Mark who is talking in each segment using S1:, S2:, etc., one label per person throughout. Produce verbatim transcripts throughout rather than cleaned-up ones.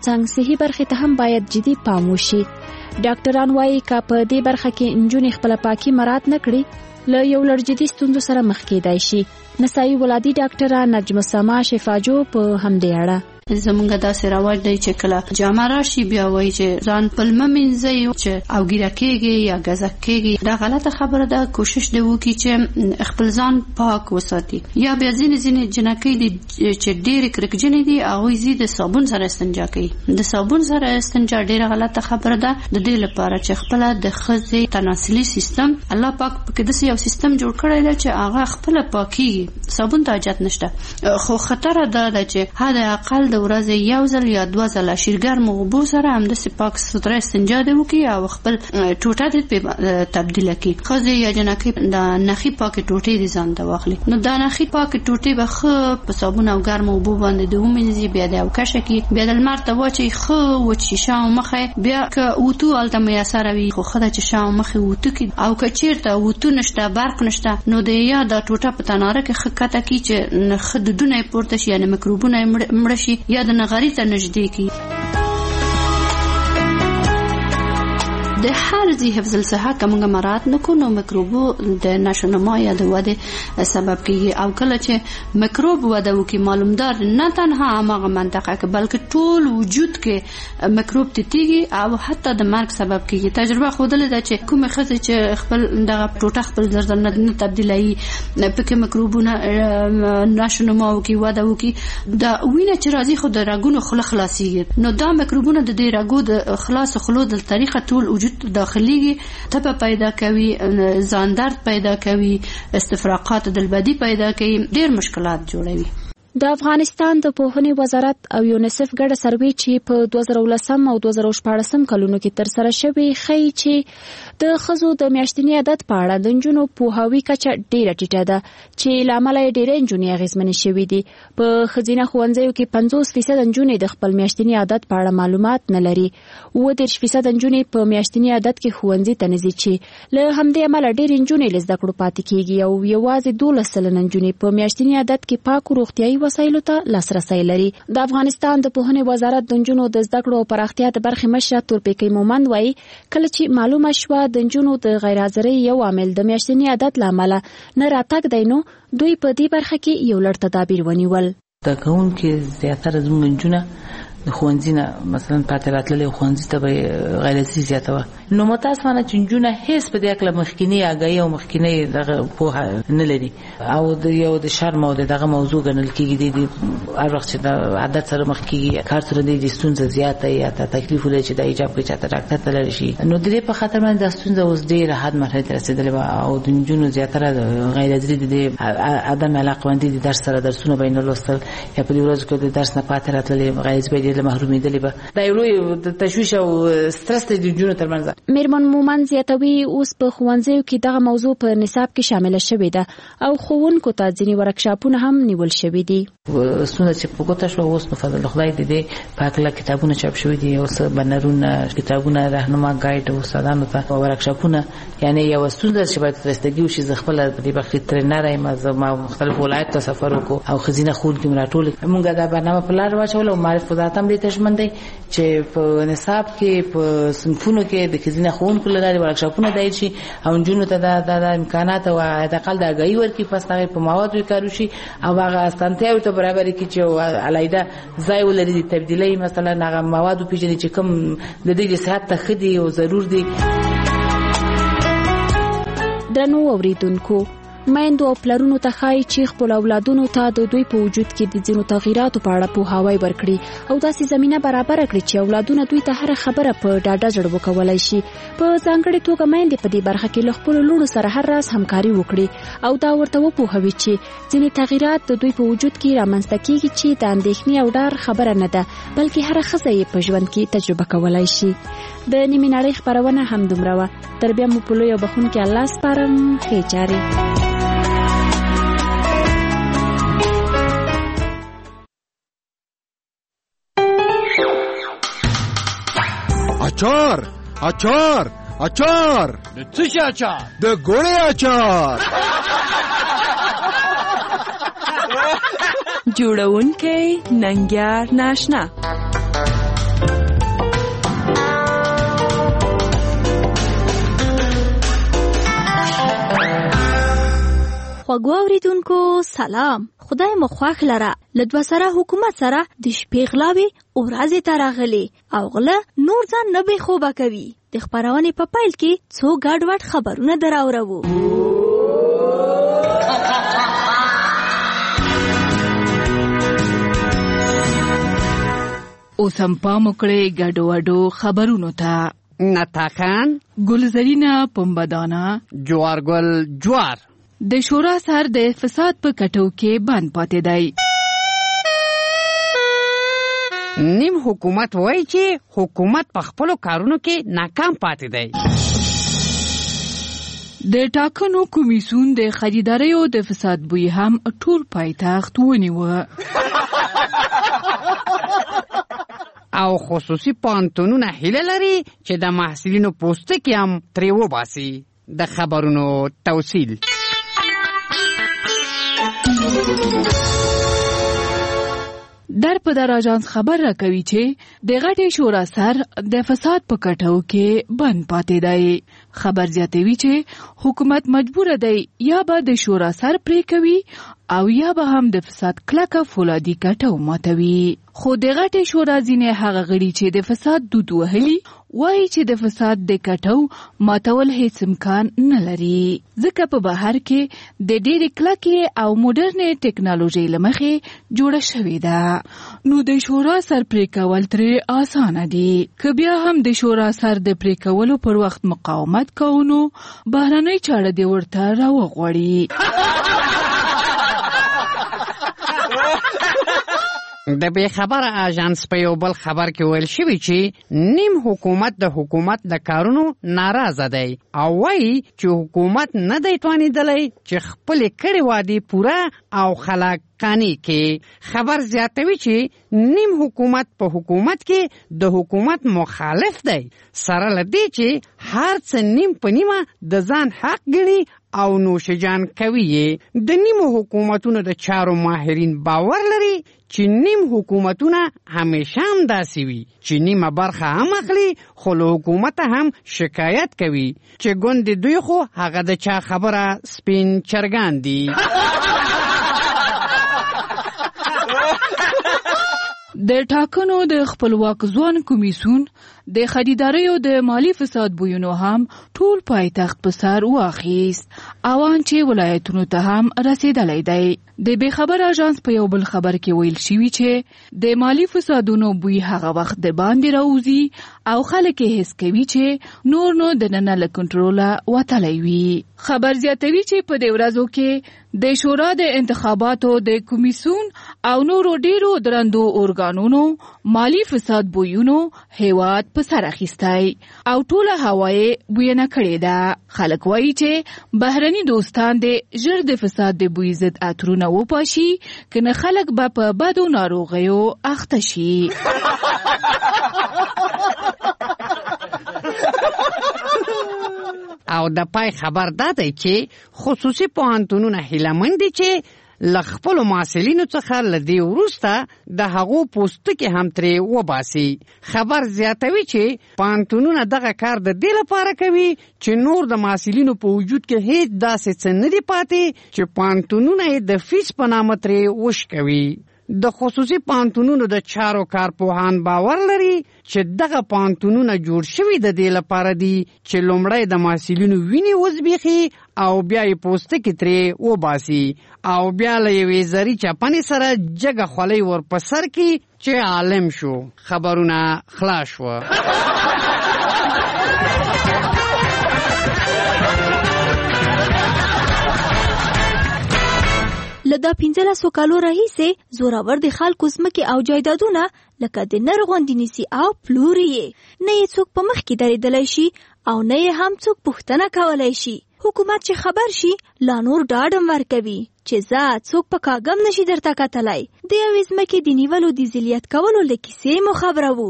S1: ترڅنګ صحي برخې ته هم باید جدي پام وشي. ډاکټران وایي که په دې برخه کې نجونې خپل پاکي مراعات نه کړي له یو لړ جدي ستونزو سره مخ کېدای شي. نسایي ولادي ډاکټره نجم سما شفاجو په همدې اړه
S2: زمونږ داسې رواج دی چې کله جامه راشي بیا وایي چې ځان په لمه مینځئ چې او ګیره کېږي یا ګزک کېږي. دا غلطه خبره ده. کوشش دی وکړي چې خپل ځان پاک وساتي. یا بیا ځینې ځینې جنکۍ دي چې ډېرې کرکجنې دي هغوی ځي د صابون سره استنجا کوي. د صابون سره استنجا ډېره غلطه خبره ده د دې لپاره چې خپله د ښځې تناسلي سیستم الله پاک پکې داسې یو سیستم جوړ کړی دی چې هغه خپله پاکېږي. صابون ته حاجت نشته. خو خطره دا ده چې حد اقل د ورځې یو ځل یا دوه ځله شیرګرمو اوبو سره همداسې پاک ستره استنجا دې وکړي او خپل ټوټه دې پرې تبدیله کړي. ښځې یا جنکۍ د نخي پاکې ټوټې دې ځان ته واخلي. نو دا نخي پاکې ټوټې به ښه په صابون او ګرمو اوبو باندې دې ومینځي. بیا دې اوکشه کړي. بیا د لمر ته واچوي ښه وچ شي شا او مخه. بیا که اوتو هلته میسره وي خو ښه ده چې شا او مخې اوتو کړي. او که چېرته اوتو نشته برق نشته نو د یا دا ټوټه په تناره کې ښه کته کړي چې ښه دودونه یې پورته شي یعنې میکروبونه یې مړه شي یا د نغري ته نږدې کی. د هر ځای حفظ الصحه کومه مراعات نکو نو میکروبو د نشونما یا د وده سبب کیږي. او کله چې میکروب وده وکي معلومدار نه تنها هغه منطقه کې بلکې ټول وجود کې میکروب تیږي او حتی د مرګ سبب کیږي. تجربه خوده ده چې کومه ښځه چې خپل دغه ټوټه خپل زردن نه تبدیلایي پکې میکروبونه نشونما وکي وده وکي دا وینه چې راځي خو د رګونو خله خلاصيږي. نو دا میکروبونه د دې رګو د خلاص خلو د طریقه ټول وجود داخليږي تبه پیدا کوي ځان درد پیدا کوي استفراقات دلبدي پیدا کوي ډېر مشکلات جوړوي.
S1: د افغانستان د پوهنې وزارت او یونیسف ګډه سروې چې په دوه زره ولسم او دوه زره شپاړسم کلونو کې ترسره شوې ښیي چې د ښځو د میاشتني عادت په اړه د نجونو پوهاوي کچه ډېره ټیټه ده چې له امله یې ډېرې نجونې اغېزمنې شوې دي. په ښځینه ښوونځیو کې پنځوس فیصد نجونې د خپل میاشتني عادت په اړه معلومات نه لري. اووه دېرش فیصد نجونې په میاشتني عادت کې ښوونځي ته نه ځي چې له همدې امله ډېرې نجونې له زده کړو پاتې کېږي او یوازې دولس سلنه نجونې په میاشتني عادت کې پاکو روغتیایي وسایلو ته لاسرسی لري. د افغانستان د پوهنې وزارت د نجونو د زده کړو او پراختیا د برخې مشره تورپیکۍ مومند وایي کله چې معلومه شوه د نجونو د غیر حاضرۍ یو عامل د میاشتني عادت له امله نه راتګ دی نو دوی په دې برخه کې یو لړ تدابیر ونیول.
S3: د کوونکې زیاتره زموږ نجونه د ښوونځي نه مثلا پاتې راتللی ښوونځي ته به غیر حاضري زیاته وه. نو متاسفانه چې نجونه هېڅ په دې هکله مخکینی آګاهي او مخکینی دغه پوهه نه لري او د یو د شرم او د دغه موضوع ګڼل کېږي. د هر وخت چې د عادت سره مخ کېږي کار سره د ستونزه زیاته یا ته تکلیف ولري چې د ایجاب کوي چاته ډاکټر ته لاړ شي. نو د دې په خاطر باندې دا ستونزه اوس ډېره حد مرحلې ته رسېدلې وه او د نجونو زیاتره د غیر حاضري د دې عدم علاقمندي د درس سره درسونه به یې نه لوستل یا په دې ورځو کې د درس نه پاتې راتللې غیر حاضري به یې له محرومېدلې به. دا یو لوی تشویش او سترس دی د نجونو ترمنځ.
S1: میرمن مومند زیاتوي اوس په ښوونځیو کې دغه موضوع په نصاب کې شامله شوې ده او ښوونکو ته ځینې ورکشاپونه هم نیول شوي دي.
S3: ستونزه چې په ګوته شوه اوس نو فضل خدای د دې په هکله کتابونه چاپ شوي دي اوس بنرونه کتابونه راهنما ګایډ استادانو ته ورکشاپونه یعنی یو ستونزه چې باید رسیدګي وشي. زه خپله په دې برخه کې ترېنر یم ما مختلف ولایت ته سفر وکړو او ښځینه ښوونکي مې راټول موږ دا برنامه په لار واچوله او معرف وزارت هم دې ته ژمن دی چې په نصاب کې په صنفونو کې د ښځینه ښوونکو له لارې ورکشاپونه دایر شي او نجونو ته د امکانات او حداقل د آګاهي ورکړي پس هغې په موادو یې کار وشي او هغه اسانتیاوې ته برابرې کړي چې علیحده ځای ولري د تبدیلۍ مثلا هغه مواد وپېژني چې کوم د دوی د صحت ته ښه دي او ضرور دي.
S1: درنو اوریدونکو میندو او پلرونو ته ښایي چې خپل اولادونو ته د دوی په وجود کې د ځینو تغییراتو په اړه پوهاوی ورکړي او داسې زمینه برابره کړي چې اولادونه دوی ته هره خبره په ډاډه زړه وکولی شي. په ځانګړې توګه میندې په دې برخه کې له خپلو لوڼو سره هر راز همکاري وکړي او دا ورته وپوهوي چې ځینې تغییرات د دوی په وجود کې رامنځته کېږي چې د اندېښنې او ډار خبره نه ده بلکې هره ښځه یې په ژوند کې تجربه کولی شي. د نیمې نړۍ خپرونه همدومره وه. تر بیا مو په لوی او بخښونکي الله سپارم. ښې چارې.
S4: اچار اچار اچار
S5: د څه شي اچار؟
S4: د ګوړې اچار.
S6: جوړونکی ننګیار ناشنا.
S5: خوږو اوریدونکو سلام. خدای مو خوښ لره. له دوه سره حکومت سره د شپې غلاوې ورځې ته راغلي او غله نور ځان نه بې خوبه کوي. د خپرونې په پیل کې څو ګډوډ خبرونه دراوړو.
S6: اوس هم پام وکړئ ګډوډو خبرونو ته.
S7: نتاخان،
S6: ګلزرینه پمبدانه،
S7: جوارګل جوار
S6: د شورا سر د فساد په کټو کې بند پاتې دی.
S7: نیم حکومت وایي چې حکومت په خپلو کارونو کې ناکام پاتې دی.
S6: د ټاکنو کمیسیون د خریداریو د فساد بوی هم ټول پایتخت ونیوه.
S7: او خصوصي پوهنتونونه هیله لري چې د محصلینو پوستکي هم ترې وباسي. د خبرونو توصیل.
S6: در په در اژانس خبر راکوي چې د غټې شورا سر د فساد په کټو کې بند پاتې دی. خبر زیاتوي چې حکومت مجبور دی یا به د شورا سر پرې کوي او یا به هم د فساد کلکه فولادي کټو ماتوي. خو د غټې شورا ځینې هغه غړي چې د فساد دود وهلي وایي چې د فساد د کټو ماتول هیڅ امکان نه لري، ځکه په بهر کې د ډېرې کلکې او موډرنې ټیکنالوژۍ له مخې جوړه شوې ده. نو د شورا سر پرې کول ترې اسانه دي. که بیا هم د شورا سر د پرې کولو پر وخت مقاومت کوو نو بهرنۍ چاړه دې ورته راوغواړي.
S7: د بې خبره اژانس په یو بل خبر کې ویل شوي چې نیم حکومت د حکومت د کارونو ناراضه دی او وایي چې حکومت نه دی توانېدلی چې خپلې کړې وعدې پوره او خلک قانع کې. خبر زیاتوي چې نیم حکومت په حکومت کې د حکومت مخالف دی، سره له دې چې هر څه نیم په نیمه د ځان حق ګڼي او نوشجان کوي. د نیمو حکومتونو د چارو ماهرین باور لري چې نیم حکومتونه همیشه هم داسې وي چې نیمه برخه هم اخلي خو له حکومته هم شکایت کوي چې ګوندې دوی خو هغه د چا خبره سپین چرګان دي.
S6: د ټاکنو د خپلواک ځوان کمیسیون د خریداریو د مالی فساد بویونو هم ټول پایتخت په سر واخیست، اوان چې ولایتونو ته هم رسیدلی دی. د بې خبر اژانس په یو بل خبر کې ویل شوي چې د مالی فسادونو بوی هغه وخت د باندې راوځي او خلک یې حس کوي چې نور نو دننه له کنټروله وتلی وي. خبر زیاتوي چې په دې ورځو کې د شورا د انتخاباتو د کمیسیون او نورو ډیرو درندو ارګانونو مالی فساد بویونو هیواد په سر اخیستی او ټوله هوا یې بوینه کړې ده. خلک وایي چې بهرني دوستان د ژر د فساد د بوی ضد عطرونه وپاشي کنه خلک به په بدو ناروغیو اخته شي.
S7: او د پای خبر دا دی چې خصوصي پوهنتونونه هیلهمند دي چې له خپلو محصلینو څخه له دې وروسته د هغو پوستکي هم ترې وباسي. خبر زیاتوي چې پوهنتونونه دغه کار د دې لپاره کوي چې نور د محصلینو په وجود کې هیڅ داسې څه نه دي پاتې چې پوهنتونونه یې د فیس په نامه ترې وشکوي. د خصوصي پوهنتونونو د چارو کارپوهان باور لري چې دغه پوهنتونونه جوړ شوي د دې لپاره دي چې لومړی د محصلینو وینې وزبېښي او بیا یې پوستکي ترې وباسي او بیا له یوې زري چپنې سره جګه خولۍ ور په سر کړي چې عالم شو. خبرونه خلاص شوه.
S5: لدا پنځلسو کالو راهیسې زورور د خلکو ځمکې او جایدادونه لکه د نر غوندې نیسي او پلوري یې. نه یې څوک په مخ کې درېدلی شي او نه یې هم څوک پوښتنه کولی شي. حکومت چې خبر شي لا نور ډاډم ورکوي چې زه څوک په کاږم نشي درته کتلی. د یوې ځمکې د نیولو د ذلیت کولو له کیسې مو خبروو.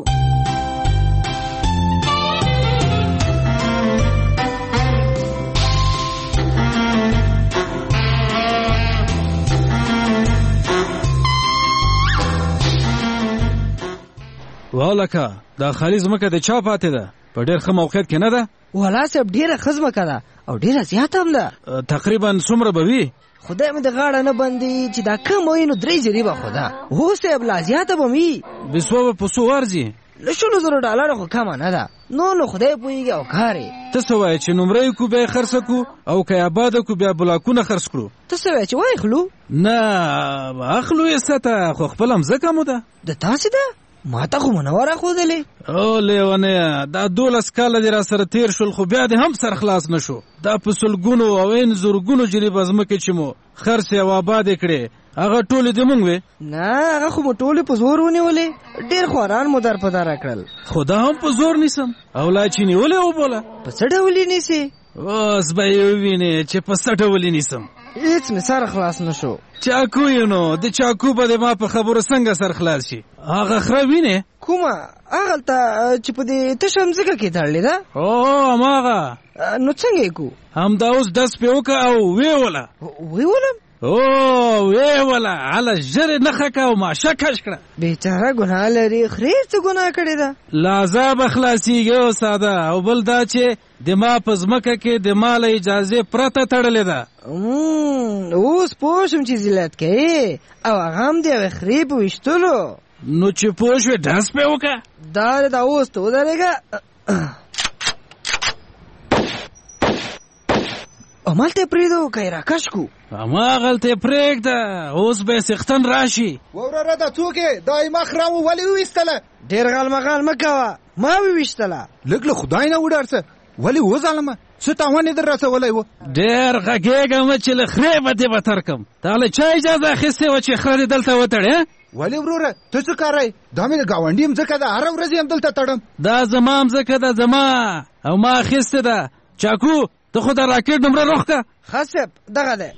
S4: والکه دا خالي ځمکه د چا پاتې ده؟ په ډېر ښه موقعیت کې نه ده؟
S8: والا صاحب ډېره ښه ځمکه ده او ډیره زیاته هم ده.
S4: تقریبا څومره به وي؟
S8: خدای مې د غاړه نه بندي چې دا کم وي نو درې زرې به خو ده. هو صاحب لا زیاته به وي.
S4: بسوا به په څو ارځي؟
S8: له شلو زرو ډالرو خو کمه نه ده. نو نو خدای پوهېږي او کار یې.
S4: ته څه وایې چې نمره یې کو بیا یې خرڅه کړو او که یې آباده کړو بیا بلاکونه خرڅ کړو؟
S8: ته څه وایې چې واخلو؟
S4: نه اخلو یې سته خو خپله مځکه مو ده.
S8: د تاسې ده؟ ما ته خو منوره ښودلې.
S4: او لیونیه دا دولس کاله دې را سره تېر شول خو بیا دې هم سر خلاص نه شو. دا په سلګونو او این زرګونو جریبه ځمکې چې مو خرڅې او آبادې کړې هغه ټولې دې مونږ وې؟
S8: نه هغه خو مو ټولې په زور ونیولې. ډېر خواران مو در په دره کړل.
S4: خو دا هم په زور نیسم او لا چې نیولې وبوله.
S8: په څه ډول یې نیسې؟
S4: اوس به یې ووینې چې په څه ډول یې نیسم.
S8: هېڅ مې سر خلاص نه شو.
S4: چاکو یې نو د چاکو به د ما په خبرو څنګه سر خلاص شي؟ هغه خره وینې؟
S8: کومه؟ هغلته چې په دې تشه مځکه کې تړلې ده؟
S4: او هماغه.
S8: نو څنګه یې کو؟
S4: همدا اوس ډس پې وکړه او ویې
S8: ویولم؟
S4: او ویې وله هله ژر یې نښه کړه او ماشه کش کړه.
S8: بېچاره ګناه لري. خرې څه ګناه کړې ده؟
S4: له عذابه خلاصېږي او ساده. او بل دا چې د ما په ځمکه کې د ما له اجازې پرته تړلې ده.
S8: اوس پوه شوم چې زیلت کوې او هغه هم د یوې خرې په ویشتلو.
S4: نو چې پوه شوې ډس پې وکړه.
S8: دا دا اوس ته ودرېږه. همالته یې پرېږدو که یې راکش کړو؟
S4: هماغلته یې پرېږده اوس به یې څښتن راشي.
S9: وروره دا څوک یې؟ دا یې مخ را ولې وویستله؟
S8: ډېر غالمغال مه کوه. ما وویشتله.
S9: لږ له خدای نه وډار څه ولې وظالمه څه تاوان یې در رسولی و؟
S4: ډېر غږېږم چې له خرې به دې به ترکم. تا له چا اجازه اخیستې وه چې خره دې دلته وتړې؟
S9: ولې وروره ته څه کاری؟ دا مې د ګاونډي مځکه ده هره ورځ یې هم دلته تړم.
S4: دا زما مځکه ده زما او ما اخیستې ده. چاکو ته خو د راکټ نمره روښ کړه.
S8: ښه صاحب دغه دی.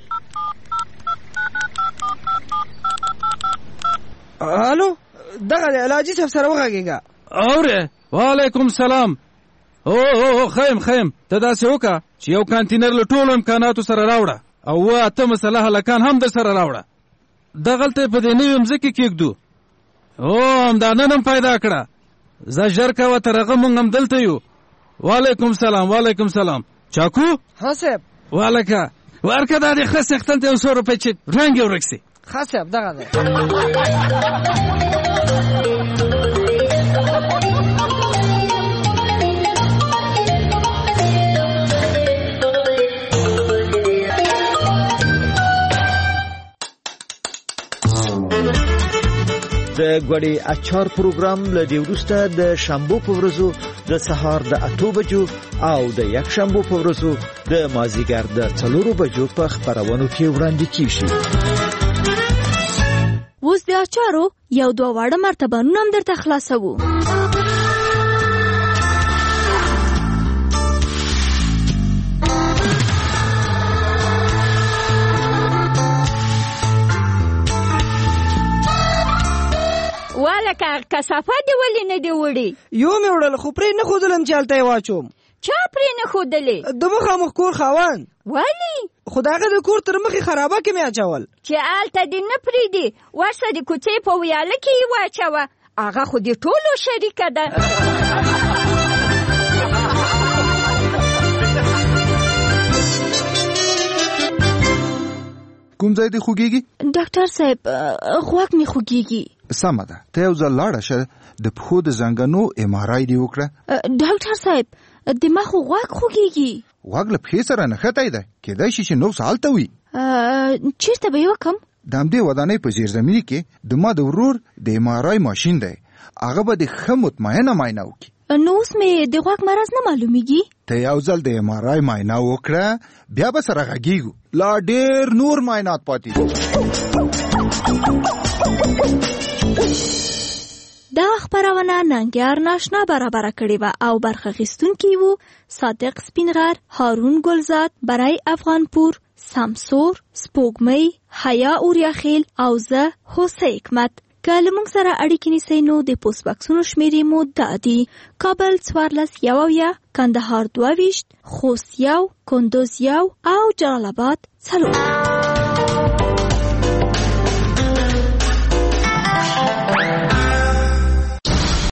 S8: الو دغه دی الحاجي صاحب سره وغږېږه.
S4: اورې وعلیکم سلام. او او خیم خیم ته داسې وکړه چې یو کانتینر له ټولو امکاناتو سره راوړه او اوه اته مسلح هلکان هم در سره راوړه. دغلته یې په دې نوې مځکې کېږدو. او همدا نن هم پیدا کړه. زه ژر کوه تر هغه مونږ هم دلته یو. وعلیکم سلام وعلیکم سلام. چاکو؟
S8: ها صاحب.
S4: والکه ورکه دا دې ښه څښتن ته یو څو روپۍ چې رنګ یې ورک سي.
S8: ښه صاحب دغه دی.
S10: د غوړي اچار پروګرام له دې وروسته د شنبه په ورځو د سهار د اته بجو او د یک شنبه په ورځو د مازیګر د څلورو بجو په خبرونو کې وړاندې کیږي.
S5: اوس د اچارو یو دوه واړه مرتبانونه هم درته خلاصوو.
S11: والکه کثافات دې ولې نه دي وړي؟
S8: یو مې وړل خو پرې نه ښودلم چې هلته یې واچوم.
S11: چا پرې نه ښودلې؟
S8: د مخامخ کور خاوند.
S11: ولې؟
S8: خو د هغه د کور تر مخې خرابه کې مې اچول.
S11: چې هلته دې نه پرېږدي ورسه د کوڅې په ویاله کې یې واچوه. هغه خو د ټولو شریکه ده.
S9: کوم ځای دې خوږېږي؟
S5: ډاکټر صاحب غوږ مې خوږېږي.
S9: سمه ده ته یو ځل لاړه شه د پښو د زنګنو ایم آر آی دې وکړه.
S5: ډاکټر صاحب دماغ خو غوږ خوږېږي.
S9: غوږ له پښې سره نښتی دی کېدای شي چې نوس هلته وي.
S5: چېرته به یې وکړم؟
S9: د همدې ودانۍ په زیرزمیني کې د ما د ورور د ایم آر آی ماشین دی. هغه به د ښه مطمئنه معاینه وکړي.
S5: نو اوس مې د غوږ مرض نه معلومیږي.
S9: ته یو ځل د ایم آر آی معاینه وکړه بیا به سره غږیږو. لا ډېر نور معاینات پاتې دي.
S5: دا خبرونه ننګیار ناشنا برابره کړې وه او برخه اخیستونکي وو صادق سپینغر، هارون ګلزاد، برای افغانپور، سمسور، سپوږمۍ، حیا اوریاخیل او زه حسین حکمت. که له موږ سره اړیکې نیسئ نو د پوسټ باکسونو شمیرې مو دا دي: کابل څوارلس یو اویا، کندهار دوه ویشت، خوست یو، کندوز یو او جلال آباد څلور.